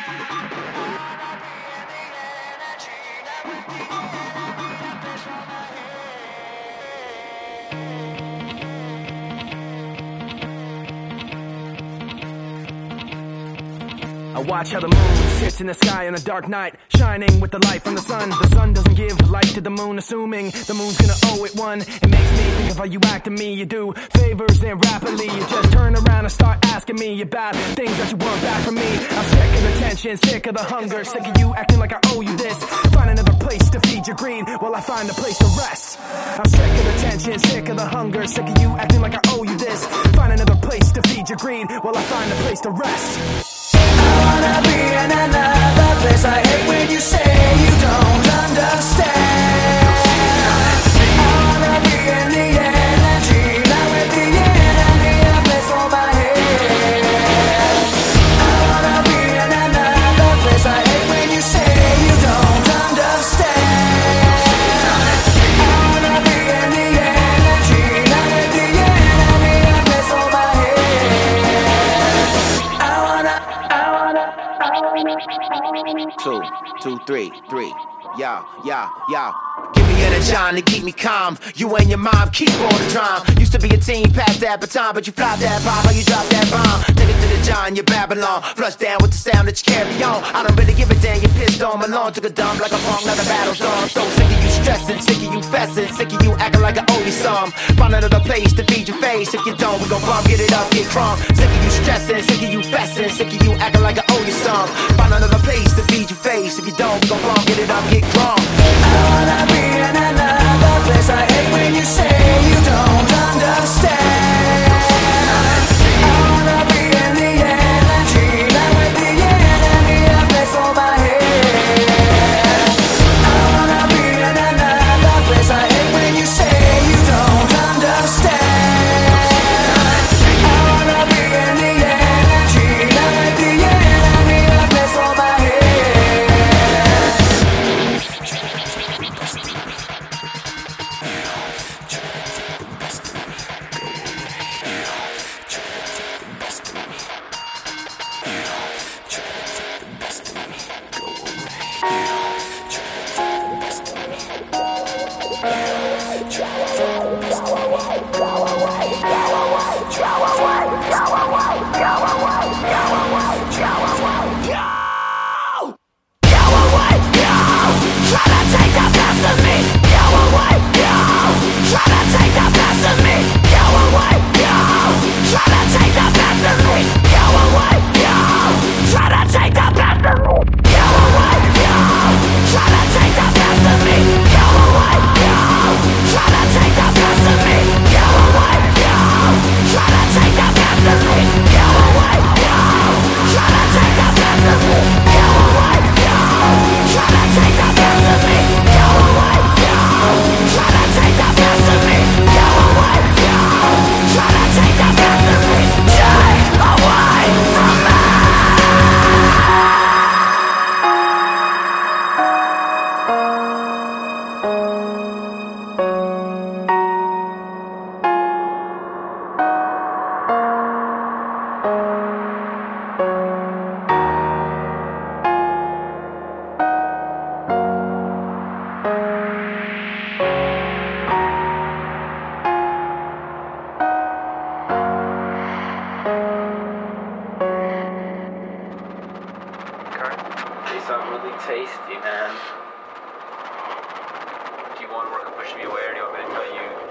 I watch how the moon sits in the sky on a dark night, shining with the light from the sun. The sun doesn't give light to the moon, assuming the moon's gonna owe it one. It makes me think of how you act to me. You do favors and rapidly you just turn around and start asking me about things that you want back from me. I'm sick of the tension, sick of the hunger, sick of you acting like I owe you this. Find another place to feed your greed while I find a place to rest. I'm sick of the tension, sick of the hunger, sick of you acting like I owe you this. Find another place to feed your greed while I find a place to rest. I wanna be in another place. I hate when you say you don't understand. I wanna be in the energy, not with the enemy, a place for my head. I wanna be in another place. I hate when you say you don't understand. I wanna be in the energy, not with the enemy, a place for my head. I wanna 2, 2, 3, 3. Yeah, yeah, yeah. Give me energy to keep me calm. You and your mom keep all the drama. Used to be a teen, past that baton, but you flop that bomb, or you drop that bomb. Take it to the John, you're Babylon. Flush down with the sound that you carry on. I don't really give a damn, you're pissed on Malone. Took a dump like a punk, like a battle song. So sick of you stressing, sick of you fessing, sick of you acting like I owe you some. Find another place to feed your face. If you don't, we gon' bump, get it up, get crunk. Sick of you stressing, sick of you fessing, sick of you acting like I owe you some. Find another place to feed your face. If you don't, we gon' bump, get it up, get crunk. I wanna be in another place. I hate when you say you don't understand. I wanna be in the energy, not with the enemy, a place for my head. I wanna be in another place. I hate when you say you don't understand. I wanna be in the energy, not with the enemy, a place for my head.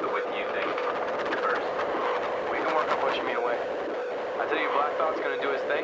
'Cause gonna do his thing.